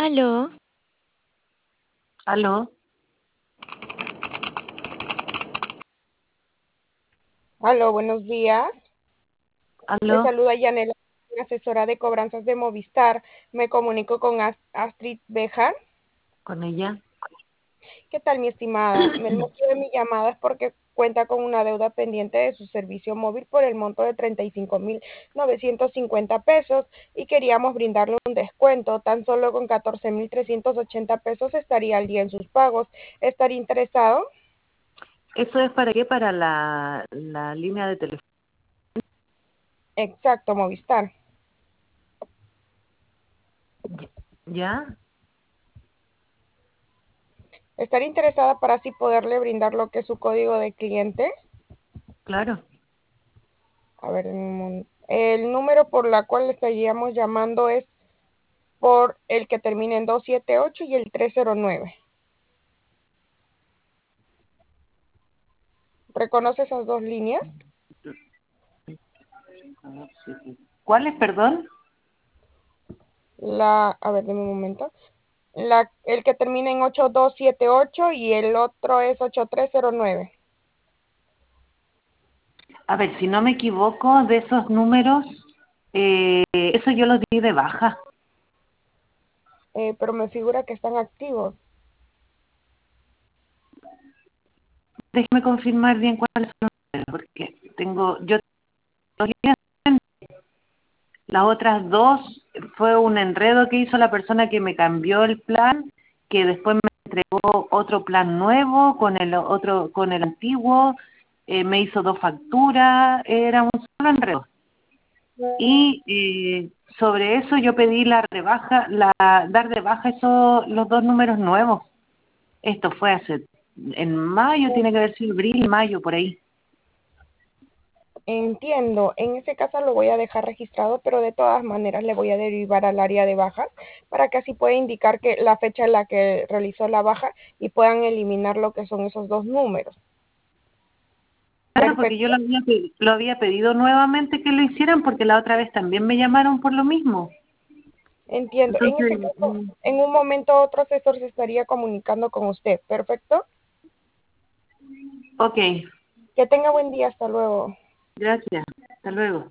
Aló, Aló, Aló, buenos días. Le aló, saluda Yanela, asesora de cobranzas de Movistar. Me comunico con Astrid Bejar. con ella. ¿Qué tal, mi estimada? El motivo de mi llamada es porque cuenta con una deuda pendiente de su servicio móvil por el monto de 35.950 pesos y queríamos brindarle un descuento. Tan solo con 14.380 pesos estaría al día en sus pagos. ¿Estaría interesado? ¿Eso es para qué? Para la línea de teléfono. Exacto, Movistar. ¿Ya? ¿Estaría interesada para así poderle brindar lo que es su código de cliente? Claro. A ver, el número por la cual le estaríamos llamando es por el que termina en 278 y el 309. ¿Reconoce esas dos líneas? ¿Cuáles, perdón? A ver, deme un momento. El que termina en 8278 y el otro es 8309. A ver, si no me equivoco, de esos números, eso yo los di de baja. Pero me figura que están activos. Déjeme confirmar bien cuáles son los números, porque yo tengo líneas. Las otras dos fue un enredo que hizo la persona que me cambió el plan, que después me entregó otro plan nuevo con el antiguo, me hizo dos facturas, era un solo enredo. Y sobre eso yo pedí la rebaja, dar de baja los dos números nuevos. Esto fue en mayo, tiene que haber sido abril, mayo, por ahí. Entiendo, en ese caso lo voy a dejar registrado, pero de todas maneras le voy a derivar al área de bajas para que así pueda indicar que la fecha en la que realizó la baja y puedan eliminar lo que son esos dos números. Claro, porque yo Perfecto, lo había pedido nuevamente que lo hicieran porque la otra vez también me llamaron por lo mismo. entiendo. En ese Entonces, caso, en un momento otro asesor se estaría comunicando con usted. Perfecto. ok, Que tenga buen día. Hasta luego. gracias. Hasta luego.